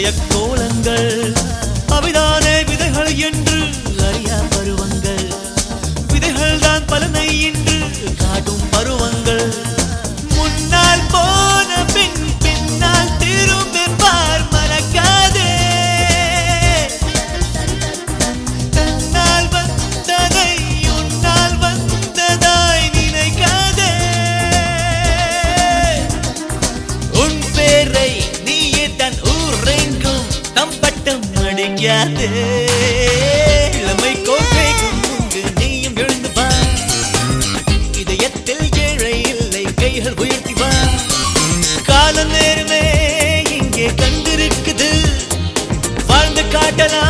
இதய கோலங்கள் அவைதானே விதைகள் என்று அறியா பருவங்கள் விதைகள் தான் பலனை என்று காட்டும் பருவங்கள் முன்னால் போன பின் பின்னால் திரும்பி பார் மறக்காதே தன்னால் வந்ததை உன்னால் வந்ததாய் நினைக்காதே உன் பேரை நீயே தன் ஊரெங்கும் தம்பட்டம் அடிக்காதே இளமை கோட்டைக்கும் முன்பு நீயும் எழுந்து வா இதயத்தில் ஏழை இல்லை கைகள் உயர்த்தி வா கால நேரமே இங்கே கண்டிருக்குது வாழ்ந்து காட்டலாம்